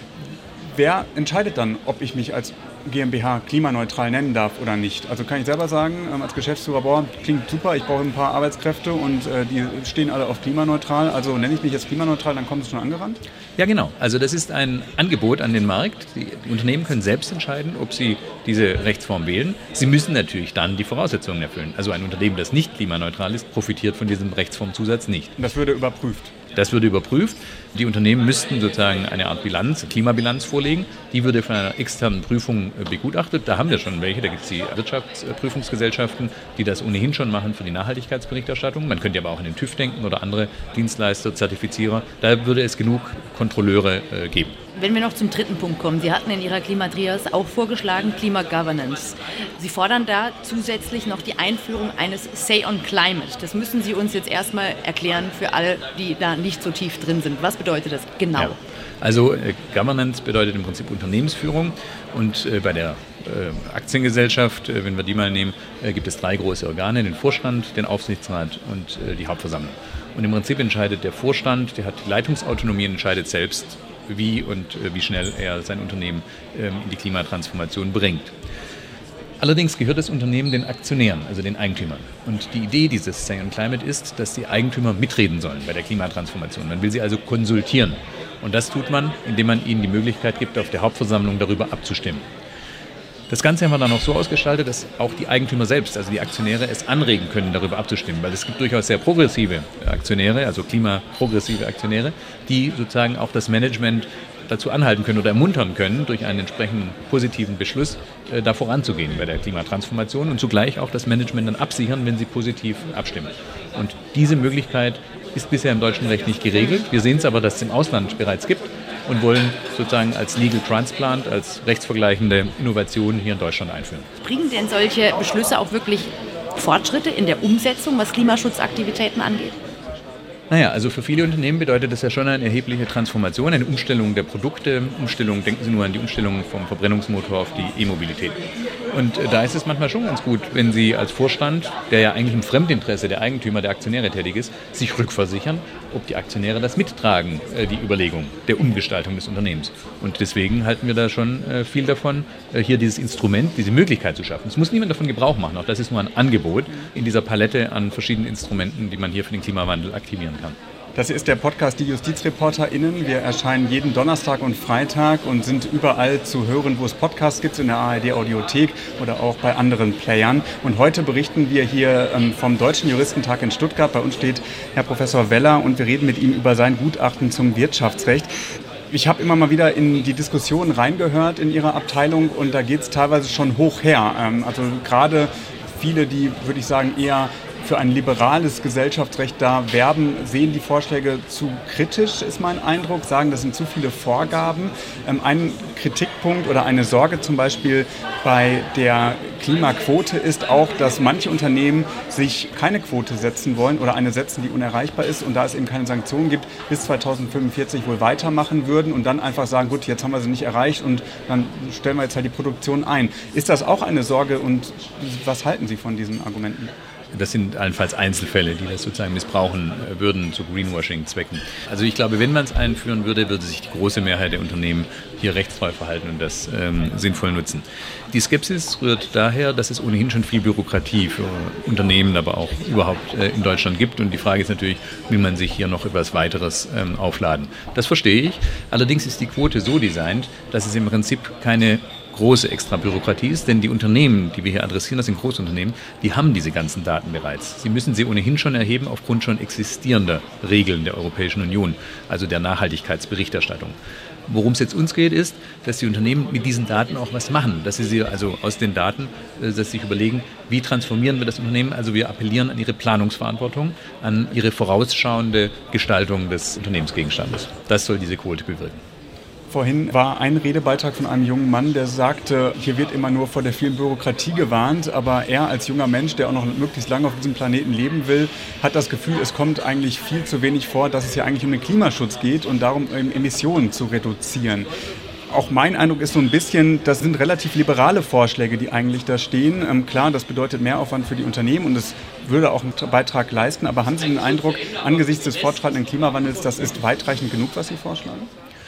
Wer entscheidet dann, ob ich mich als GmbH klimaneutral nennen darf oder nicht? Also kann ich selber sagen, als Geschäftsführer, klingt super, ich brauche ein paar Arbeitskräfte und die stehen alle auf klimaneutral, also nenne ich mich jetzt klimaneutral, dann kommt es schon angerannt? Ja, genau. Also das ist ein Angebot an den Markt. Die Unternehmen können selbst entscheiden, ob sie diese Rechtsform wählen. Sie müssen natürlich dann die Voraussetzungen erfüllen. Also ein Unternehmen, das nicht klimaneutral ist, profitiert von diesem Rechtsformzusatz nicht. Und das würde überprüft? Das würde überprüft. Die Unternehmen müssten sozusagen eine Art Klimabilanz vorlegen. Die würde von einer externen Prüfung begutachtet. Da haben wir schon welche. Da gibt es die Wirtschaftsprüfungsgesellschaften, die das ohnehin schon machen für die Nachhaltigkeitsberichterstattung. Man könnte aber auch an den TÜV denken oder andere Dienstleister, Zertifizierer. Da würde es genug Kontrolleure geben. Wenn wir noch zum dritten Punkt kommen. Sie hatten in Ihrer Klimatrias auch vorgeschlagen, Klima-Governance. Sie fordern da zusätzlich noch die Einführung eines Say on Climate. Das müssen Sie uns jetzt erstmal erklären für alle, die da nicht so tief drin sind. Was bedeutet das genau? Ja. Also Governance bedeutet im Prinzip Unternehmensführung und bei der Aktiengesellschaft, wenn wir die mal nehmen, gibt es 3 große Organe, den Vorstand, den Aufsichtsrat und die Hauptversammlung. Und im Prinzip entscheidet der Vorstand, der hat Leitungsautonomie und entscheidet selbst, wie schnell er sein Unternehmen in die Klimatransformation bringt. Allerdings gehört das Unternehmen den Aktionären, also den Eigentümern. Und die Idee dieses Say on Climate ist, dass die Eigentümer mitreden sollen bei der Klimatransformation. Man will sie also konsultieren. Und das tut man, indem man ihnen die Möglichkeit gibt, auf der Hauptversammlung darüber abzustimmen. Das Ganze haben wir dann auch so ausgestaltet, dass auch die Eigentümer selbst, also die Aktionäre, es anregen können, darüber abzustimmen. Weil es gibt durchaus sehr progressive Aktionäre, also klimaprogressive Aktionäre, die sozusagen auch das Management dazu anhalten können oder ermuntern können, durch einen entsprechenden positiven Beschluss da voranzugehen bei der Klimatransformation und zugleich auch das Management dann absichern, wenn sie positiv abstimmen. Und diese Möglichkeit ist bisher im deutschen Recht nicht geregelt. Wir sehen es aber, dass es im Ausland bereits gibt und wollen sozusagen als Legal Transplant, als rechtsvergleichende Innovation hier in Deutschland einführen. Bringen denn solche Beschlüsse auch wirklich Fortschritte in der Umsetzung, was Klimaschutzaktivitäten angeht? Naja, also für viele Unternehmen bedeutet das ja schon eine erhebliche Transformation, eine Umstellung der Produkte, denken Sie nur an die Umstellung vom Verbrennungsmotor auf die E-Mobilität. Und da ist es manchmal schon ganz gut, wenn Sie als Vorstand, der ja eigentlich im Fremdinteresse der Eigentümer, der Aktionäre tätig ist, sich rückversichern, ob die Aktionäre das mittragen, die Überlegung der Umgestaltung des Unternehmens. Und deswegen halten wir da schon viel davon, hier dieses Instrument, diese Möglichkeit zu schaffen. Es muss niemand davon Gebrauch machen, auch das ist nur ein Angebot in dieser Palette an verschiedenen Instrumenten, die man hier für den Klimawandel aktivieren kann. Das ist der Podcast Die JustizreporterInnen. Wir erscheinen jeden Donnerstag und Freitag und sind überall zu hören, wo es Podcasts gibt, in der ARD-Audiothek oder auch bei anderen Playern. Und heute berichten wir hier vom Deutschen Juristentag in Stuttgart. Bei uns steht Herr Professor Weller und wir reden mit ihm über sein Gutachten zum Wirtschaftsrecht. Ich habe immer mal wieder in die Diskussion reingehört in Ihrer Abteilung und da geht es teilweise schon hoch her. Also gerade viele, die, würde ich sagen, eher für ein liberales Gesellschaftsrecht da werben, sehen die Vorschläge zu kritisch, ist mein Eindruck, sagen, das sind zu viele Vorgaben. Ein Kritikpunkt oder eine Sorge zum Beispiel bei der Klimaquote ist auch, dass manche Unternehmen sich keine Quote setzen wollen oder eine setzen, die unerreichbar ist und da es eben keine Sanktionen gibt, bis 2045 wohl weitermachen würden und dann einfach sagen, gut, jetzt haben wir sie nicht erreicht und dann stellen wir jetzt halt die Produktion ein. Ist das auch eine Sorge und was halten Sie von diesen Argumenten? Das sind allenfalls Einzelfälle, die das sozusagen missbrauchen würden zu Greenwashing-Zwecken. Also ich glaube, wenn man es einführen würde, würde sich die große Mehrheit der Unternehmen hier rechtstreu verhalten und das sinnvoll nutzen. Die Skepsis rührt daher, dass es ohnehin schon viel Bürokratie für Unternehmen, aber auch überhaupt in Deutschland gibt. Und die Frage ist natürlich, will man sich hier noch etwas weiteres aufladen? Das verstehe ich. Allerdings ist die Quote so designt, dass es im Prinzip keine große Extra-Bürokratie ist, denn die Unternehmen, die wir hier adressieren, das sind Großunternehmen, die haben diese ganzen Daten bereits. Sie müssen sie ohnehin schon erheben aufgrund schon existierender Regeln der Europäischen Union, also der Nachhaltigkeitsberichterstattung. Worum es jetzt uns geht, ist, dass die Unternehmen mit diesen Daten auch was machen, dass sie also aus den Daten sich überlegen, wie transformieren wir das Unternehmen. Also wir appellieren an ihre Planungsverantwortung, an ihre vorausschauende Gestaltung des Unternehmensgegenstandes. Das soll diese Quote bewirken. Vorhin war ein Redebeitrag von einem jungen Mann, der sagte, hier wird immer nur vor der vielen Bürokratie gewarnt, aber er als junger Mensch, der auch noch möglichst lange auf diesem Planeten leben will, hat das Gefühl, es kommt eigentlich viel zu wenig vor, dass es hier eigentlich um den Klimaschutz geht und darum, Emissionen zu reduzieren. Auch mein Eindruck ist so ein bisschen, das sind relativ liberale Vorschläge, die eigentlich da stehen. Klar, das bedeutet Mehraufwand für die Unternehmen und es würde auch einen Beitrag leisten, aber haben Sie den Eindruck, angesichts des fortschreitenden Klimawandels, das ist weitreichend genug, was Sie vorschlagen?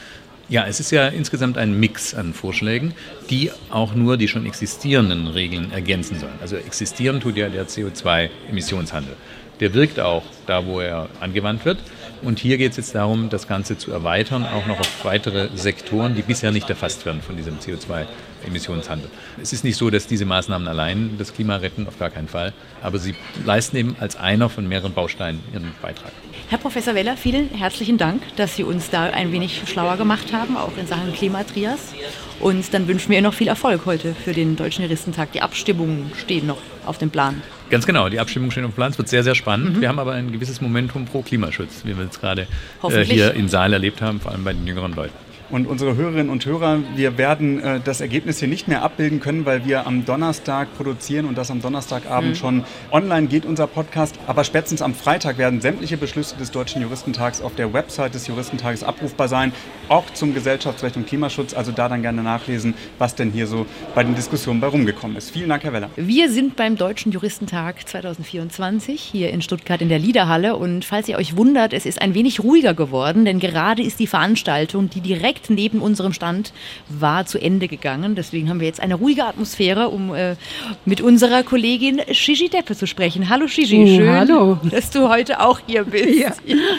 Ja, es ist ja insgesamt ein Mix an Vorschlägen, die auch nur die schon existierenden Regeln ergänzen sollen. Also existieren tut ja der CO2-Emissionshandel. Der wirkt auch da, wo er angewandt wird. Und hier geht es jetzt darum, das Ganze zu erweitern, auch noch auf weitere Sektoren, die bisher nicht erfasst werden von diesem CO2-Emissionshandel. Es ist nicht so, dass diese Maßnahmen allein das Klima retten, auf gar keinen Fall. Aber sie leisten eben als einer von mehreren Bausteinen ihren Beitrag. Herr Professor Weller, vielen herzlichen Dank, dass Sie uns da ein wenig schlauer gemacht haben, auch in Sachen Klimatrias. Und dann wünschen wir Ihnen noch viel Erfolg heute für den Deutschen Juristentag. Die Abstimmungen stehen noch auf dem Plan. Ganz genau, die Abstimmung steht auf dem Plan. Es wird sehr, sehr spannend. Wir haben aber ein gewisses Momentum pro Klimaschutz, wie wir jetzt gerade hier im Saal erlebt haben, vor allem bei den jüngeren Leuten. Und unsere Hörerinnen und Hörer, wir werden das Ergebnis hier nicht mehr abbilden können, weil wir am Donnerstag produzieren und das am Donnerstagabend schon online geht, unser Podcast. Aber spätestens am Freitag werden sämtliche Beschlüsse des Deutschen Juristentags auf der Website des Juristentages abrufbar sein, auch zum Gesellschaftsrecht und Klimaschutz. Also da dann gerne nachlesen, was denn hier so bei den Diskussionen bei rumgekommen ist. Vielen Dank, Herr Weller. Wir sind beim Deutschen Juristentag 2024 hier in Stuttgart in der Liederhalle. Und falls ihr euch wundert, es ist ein wenig ruhiger geworden, denn gerade ist die Veranstaltung, die direkt neben unserem Stand war, zu Ende gegangen. Deswegen haben wir jetzt eine ruhige Atmosphäre, um mit unserer Kollegin Gigi Deppe zu sprechen. Hallo Gigi, schön, hallo, dass du heute auch hier bist. Ja.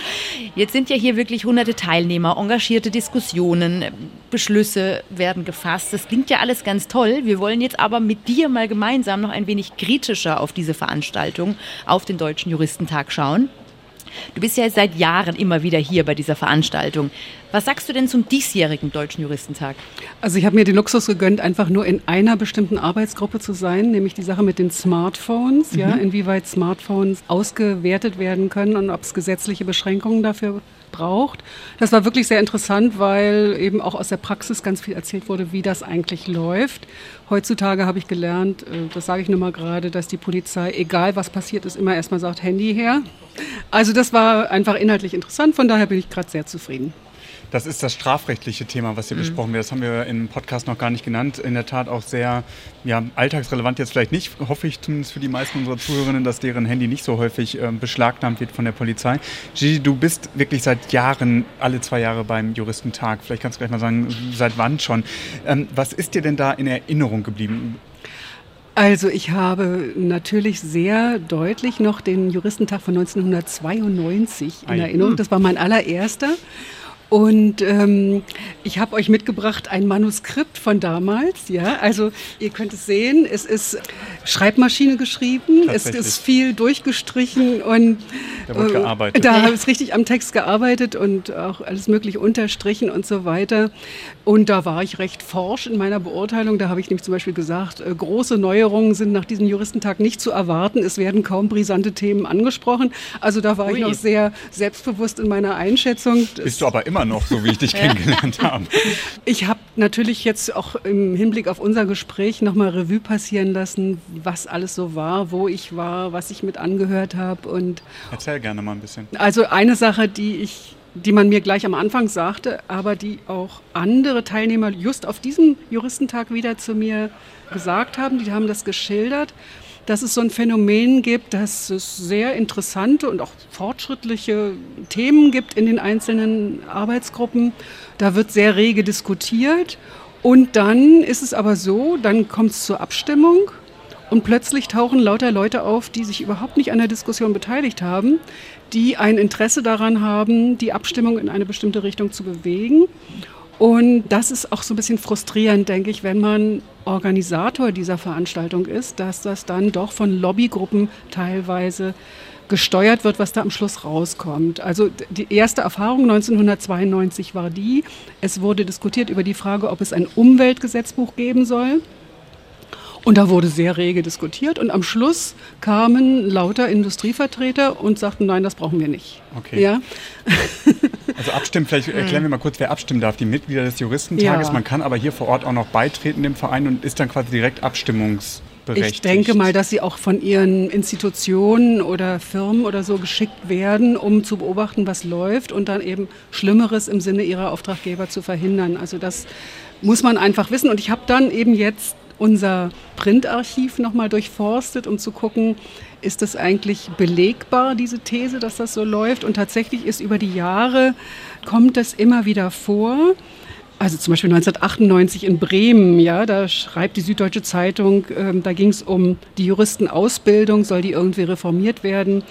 Jetzt sind ja hier wirklich hunderte Teilnehmer, engagierte Diskussionen, Beschlüsse werden gefasst. Das klingt ja alles ganz toll. Wir wollen jetzt aber mit dir mal gemeinsam noch ein wenig kritischer auf diese Veranstaltung, auf den Deutschen Juristentag schauen. Du bist ja seit Jahren immer wieder hier bei dieser Veranstaltung. Was sagst du denn zum diesjährigen Deutschen Juristentag? Also ich habe mir den Luxus gegönnt, einfach nur in einer bestimmten Arbeitsgruppe zu sein, nämlich die Sache mit den Smartphones, ja, inwieweit Smartphones ausgewertet werden können und ob es gesetzliche Beschränkungen dafür braucht. Das war wirklich sehr interessant, weil eben auch aus der Praxis ganz viel erzählt wurde, wie das eigentlich läuft. Heutzutage habe ich gelernt, das sage ich nur mal gerade, dass die Polizei, egal was passiert ist, immer erstmal sagt, Handy her. Also das war einfach inhaltlich interessant, von daher bin ich gerade sehr zufrieden. Das ist das strafrechtliche Thema, was hier besprochen wird. Das haben wir im Podcast noch gar nicht genannt. In der Tat auch sehr alltagsrelevant jetzt vielleicht nicht. Hoffe ich zumindest für die meisten unserer Zuhörerinnen, dass deren Handy nicht so häufig beschlagnahmt wird von der Polizei. Gigi, du bist wirklich seit Jahren, alle 2 Jahre beim Juristentag. Vielleicht kannst du gleich mal sagen, seit wann schon. Was ist dir denn da in Erinnerung geblieben? Also ich habe natürlich sehr deutlich noch den Juristentag von 1992 in Erinnerung. Das war mein allererster. Und ich habe euch mitgebracht ein Manuskript von damals. Ja, also ihr könnt es sehen, es ist Schreibmaschine geschrieben, es ist viel durchgestrichen und da wird gearbeitet. Da habe ich richtig am Text gearbeitet und auch alles mögliche unterstrichen und so weiter. Und da war ich recht forsch in meiner Beurteilung. Da habe ich nämlich zum Beispiel gesagt, große Neuerungen sind nach diesem Juristentag nicht zu erwarten. Es werden kaum brisante Themen angesprochen. Also da war ich noch sehr selbstbewusst in meiner Einschätzung. Bist du aber immer noch, so wie ich dich kennengelernt habe. Ich habe natürlich jetzt auch im Hinblick auf unser Gespräch nochmal Revue passieren lassen, was alles so war, wo ich war, was ich mit angehört habe. Und erzähl gerne mal ein bisschen. Also eine Sache, die man mir gleich am Anfang sagte, aber die auch andere Teilnehmer just auf diesem Juristentag wieder zu mir gesagt haben, die haben das geschildert, dass es so ein Phänomen gibt, dass es sehr interessante und auch fortschrittliche Themen gibt in den einzelnen Arbeitsgruppen. Da wird sehr rege diskutiert und dann ist es aber so, dann kommt es zur Abstimmung und plötzlich tauchen lauter Leute auf, die sich überhaupt nicht an der Diskussion beteiligt haben, die ein Interesse daran haben, die Abstimmung in eine bestimmte Richtung zu bewegen. Und das ist auch so ein bisschen frustrierend, denke ich, wenn man Organisator dieser Veranstaltung ist, dass das dann doch von Lobbygruppen teilweise gesteuert wird, was da am Schluss rauskommt. Also die erste Erfahrung 1992 war es wurde diskutiert über die Frage, ob es ein Umweltgesetzbuch geben soll. Und da wurde sehr rege diskutiert und am Schluss kamen lauter Industrievertreter und sagten, nein, das brauchen wir nicht. Okay. Ja? Also abstimmen, vielleicht erklären wir mal kurz, wer abstimmen darf. Die Mitglieder des Juristentages, man kann aber hier vor Ort auch noch beitreten dem Verein und ist dann quasi direkt abstimmungsberechtigt. Ich denke mal, dass sie auch von ihren Institutionen oder Firmen oder so geschickt werden, um zu beobachten, was läuft und dann eben Schlimmeres im Sinne ihrer Auftraggeber zu verhindern. Also das muss man einfach wissen. Und ich habe dann eben jetzt unser Printarchiv nochmal durchforstet, um zu gucken, ist das eigentlich belegbar, diese These, dass das so läuft? Und tatsächlich ist über die Jahre, kommt das immer wieder vor. Also zum Beispiel 1998 in Bremen, ja, da schreibt die Süddeutsche Zeitung, da ging es um die Juristenausbildung, soll die irgendwie reformiert werden?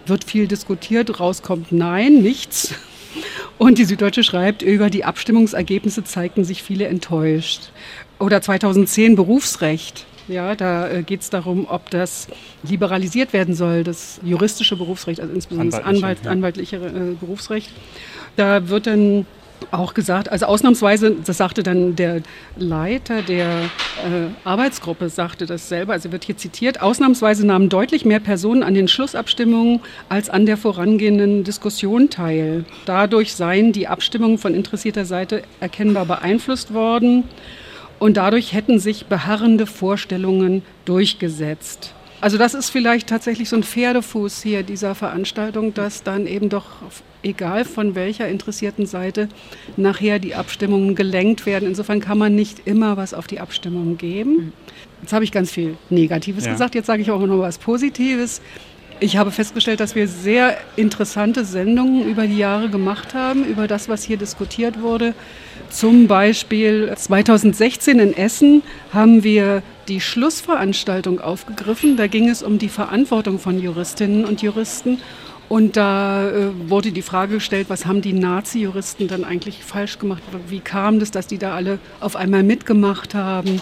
wird viel diskutiert, rauskommt nein, nichts. Und die Süddeutsche schreibt, über die Abstimmungsergebnisse zeigten sich viele enttäuscht. Oder 2010 Berufsrecht. Ja, da geht es darum, ob das liberalisiert werden soll, das juristische Berufsrecht, also insbesondere das anwaltliche Berufsrecht. Da wird dann auch gesagt, also ausnahmsweise, das sagte dann der Leiter der Arbeitsgruppe, sagte das selber, also wird hier zitiert, ausnahmsweise nahmen deutlich mehr Personen an den Schlussabstimmungen als an der vorangehenden Diskussion teil. Dadurch seien die Abstimmungen von interessierter Seite erkennbar beeinflusst worden und dadurch hätten sich beharrende Vorstellungen durchgesetzt. Also das ist vielleicht tatsächlich so ein Pferdefuß hier dieser Veranstaltung, dass dann eben doch, egal von welcher interessierten Seite, nachher die Abstimmungen gelenkt werden. Insofern kann man nicht immer was auf die Abstimmungen geben. Jetzt habe ich ganz viel Negatives gesagt, jetzt sage ich auch noch was Positives. Ich habe festgestellt, dass wir sehr interessante Sendungen über die Jahre gemacht haben, über das, was hier diskutiert wurde. Zum Beispiel 2016 in Essen haben wir die Schlussveranstaltung aufgegriffen. Da ging es um die Verantwortung von Juristinnen und Juristen. Und da wurde die Frage gestellt, was haben die Nazi-Juristen dann eigentlich falsch gemacht? Wie kam das, dass die da alle auf einmal mitgemacht haben?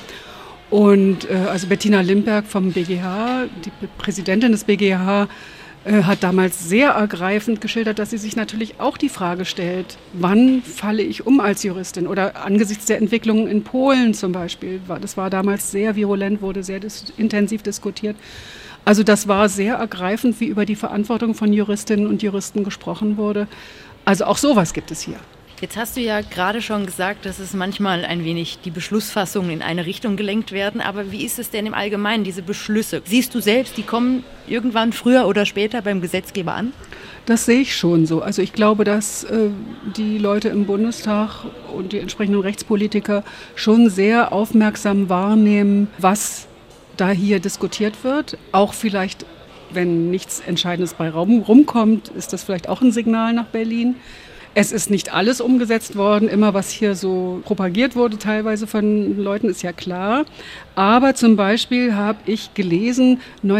Und also Bettina Limberg vom BGH, die Präsidentin des BGH, hat damals sehr ergreifend geschildert, dass sie sich natürlich auch die Frage stellt, wann falle ich um als Juristin? Oder angesichts der Entwicklungen in Polen zum Beispiel, das war damals sehr virulent, wurde sehr intensiv diskutiert. Also das war sehr ergreifend, wie über die Verantwortung von Juristinnen und Juristen gesprochen wurde. Also auch sowas gibt es hier. Jetzt hast du ja gerade schon gesagt, dass es manchmal ein wenig die Beschlussfassungen in eine Richtung gelenkt werden. Aber wie ist es denn im Allgemeinen, diese Beschlüsse? Siehst du selbst, die kommen irgendwann früher oder später beim Gesetzgeber an? Das sehe ich schon so. Also ich glaube, dass die Leute im Bundestag und die entsprechenden Rechtspolitiker schon sehr aufmerksam wahrnehmen, was da hier diskutiert wird. Auch vielleicht, wenn nichts Entscheidendes bei rumkommt, ist das vielleicht auch ein Signal nach Berlin. Es ist nicht alles umgesetzt worden, immer was hier so propagiert wurde, teilweise von Leuten, ist ja klar. Aber zum Beispiel habe ich gelesen,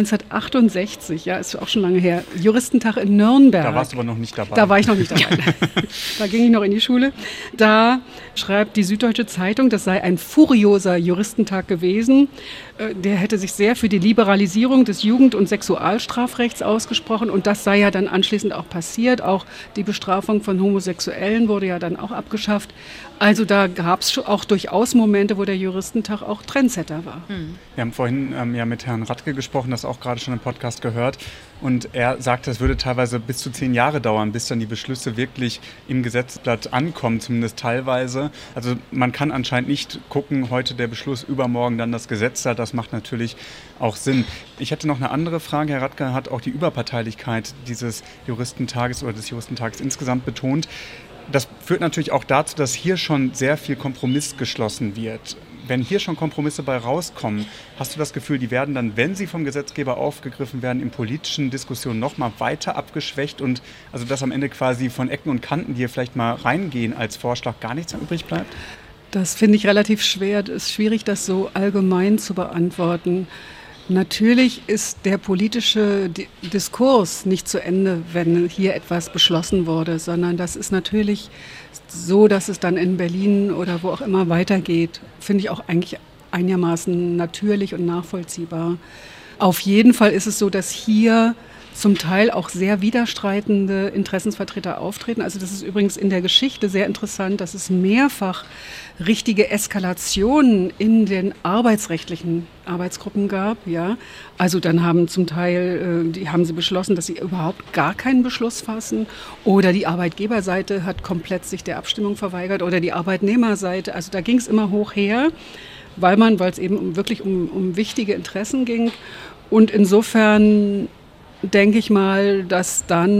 1968, ja, ist auch schon lange her, Juristentag in Nürnberg. Da warst du aber noch nicht dabei. Da war ich noch nicht dabei. Da ging ich noch in die Schule. Da schreibt die Süddeutsche Zeitung, das sei ein furioser Juristentag gewesen. Der hätte sich sehr für die Liberalisierung des Jugend- und Sexualstrafrechts ausgesprochen und das sei ja dann anschließend auch passiert. Auch die Bestrafung von Homosexuellen wurde ja dann auch abgeschafft. Also da gab es auch durchaus Momente, wo der Juristentag auch Trendsetter war. Wir haben vorhin ja mit Herrn Radke gesprochen, das auch gerade schon im Podcast gehört. Und er sagte, es würde teilweise bis zu 10 Jahre dauern, bis dann die Beschlüsse wirklich im Gesetzblatt ankommen, zumindest teilweise. Also man kann anscheinend nicht gucken, heute der Beschluss, übermorgen dann das Gesetz da. Das macht natürlich auch Sinn. Ich hätte noch eine andere Frage. Herr Radke hat auch die Überparteilichkeit dieses Juristentages oder des Juristentages insgesamt betont. Das führt natürlich auch dazu, dass hier schon sehr viel Kompromiss geschlossen wird. Wenn hier schon Kompromisse bei rauskommen, hast du das Gefühl, die werden dann, wenn sie vom Gesetzgeber aufgegriffen werden, in politischen Diskussionen noch mal weiter abgeschwächt und also dass am Ende quasi von Ecken und Kanten, die hier vielleicht mal reingehen als Vorschlag, gar nichts mehr übrig bleibt? Das finde ich relativ schwer. Es ist schwierig, das so allgemein zu beantworten. Natürlich ist der politische Diskurs nicht zu Ende, wenn hier etwas beschlossen wurde, sondern das ist natürlich so, dass es dann in Berlin oder wo auch immer weitergeht. Finde ich auch eigentlich einigermaßen natürlich und nachvollziehbar. Auf jeden Fall ist es so, dass hier zum Teil auch sehr widerstreitende Interessensvertreter auftreten. Also das ist übrigens in der Geschichte sehr interessant, dass es mehrfach richtige Eskalationen in den arbeitsrechtlichen Arbeitsgruppen gab. Ja. Also dann haben zum Teil, haben sie beschlossen, dass sie überhaupt gar keinen Beschluss fassen oder die Arbeitgeberseite hat komplett sich der Abstimmung verweigert oder die Arbeitnehmerseite. Also da ging es immer hoch her, weil es eben wirklich um wichtige Interessen ging. Und insofern denke ich mal, dass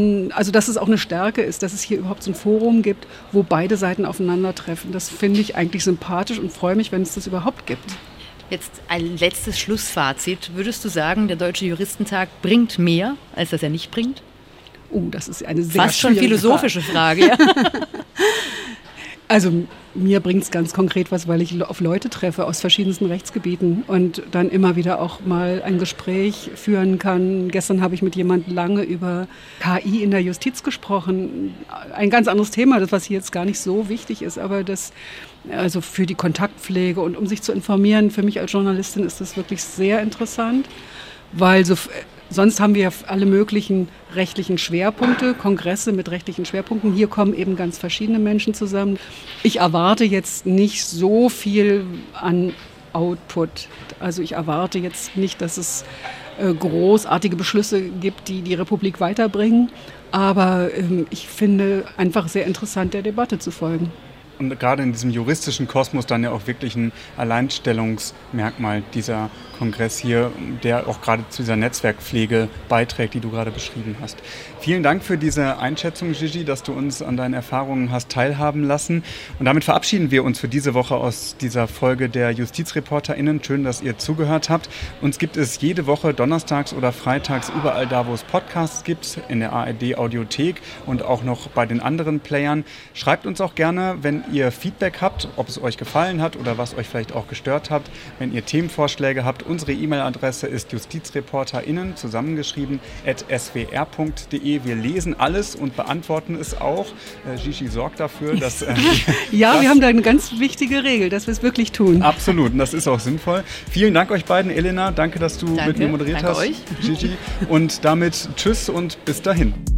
es auch eine Stärke ist, dass es hier überhaupt so ein Forum gibt, wo beide Seiten aufeinandertreffen. Das finde ich eigentlich sympathisch und freue mich, wenn es das überhaupt gibt. Jetzt ein letztes Schlussfazit. Würdest du sagen, der Deutsche Juristentag bringt mehr, als dass er nicht bringt? Das ist eine sehr fast schon philosophische Frage. Ja. Also mir bringt es ganz konkret was, weil ich auf Leute treffe aus verschiedensten Rechtsgebieten und dann immer wieder auch mal ein Gespräch führen kann. Gestern habe ich mit jemandem lange über KI in der Justiz gesprochen. Ein ganz anderes Thema, das was hier jetzt gar nicht so wichtig ist, aber das also für die Kontaktpflege und um sich zu informieren, für mich als Journalistin ist das wirklich sehr interessant, weil sonst haben wir alle möglichen rechtlichen Schwerpunkte, Kongresse mit rechtlichen Schwerpunkten. Hier kommen eben ganz verschiedene Menschen zusammen. Ich erwarte jetzt nicht so viel an Output. Also ich erwarte jetzt nicht, dass es großartige Beschlüsse gibt, die die Republik weiterbringen. Aber ich finde einfach sehr interessant, der Debatte zu folgen. Und gerade in diesem juristischen Kosmos dann ja auch wirklich ein Alleinstellungsmerkmal dieser Kongress hier, der auch gerade zu dieser Netzwerkpflege beiträgt, die du gerade beschrieben hast. Vielen Dank für diese Einschätzung, Gigi, dass du uns an deinen Erfahrungen hast teilhaben lassen. Und damit verabschieden wir uns für diese Woche aus dieser Folge der JustizreporterInnen. Schön, dass ihr zugehört habt. Uns gibt es jede Woche donnerstags oder freitags überall da, wo es Podcasts gibt, in der ARD-Audiothek und auch noch bei den anderen Playern. Schreibt uns auch gerne, wenn ihr Feedback habt, ob es euch gefallen hat oder was euch vielleicht auch gestört hat. Wenn ihr Themenvorschläge habt, unsere E-Mail-Adresse ist justizreporterinnen, zusammengeschrieben, @swr.de. Wir lesen alles und beantworten es auch. Gigi sorgt dafür, dass... ja, wir haben da eine ganz wichtige Regel, dass wir es wirklich tun. Absolut, und das ist auch sinnvoll. Vielen Dank euch beiden, Elena. Danke, dass du mit mir moderiert hast. Danke euch. Gigi. Und damit tschüss und bis dahin.